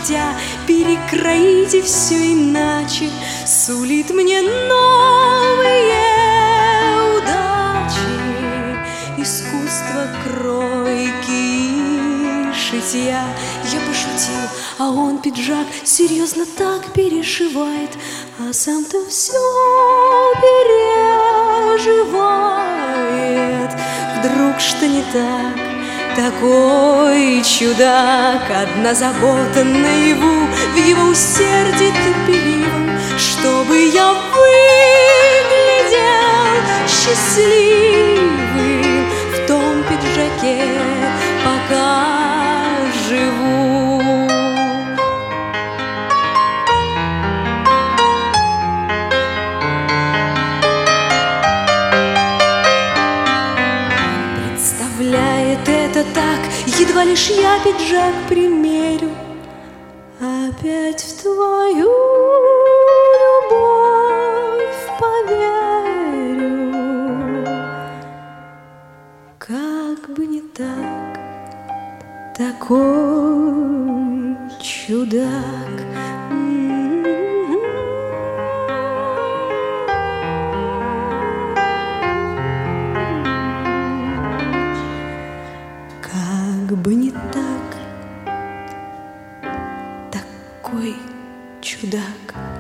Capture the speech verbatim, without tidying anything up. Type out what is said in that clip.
дождя, перекроите все иначе, сулит мне новые удачи. Искусство кройки и шитья. Я пошутил, а он пиджак серьезно так перешивает, а сам-то все переживает. Вдруг что не так? Такой чудак, одна забота наяву в его усердии терпеливом, чтобы я выглядел счастливым в том пиджаке, пока живу. Представляет это так, едва лишь я пиджак примерю, опять в твою любовь поверю. Как бы не так, такой чудак. Как бы не так, такой чудак.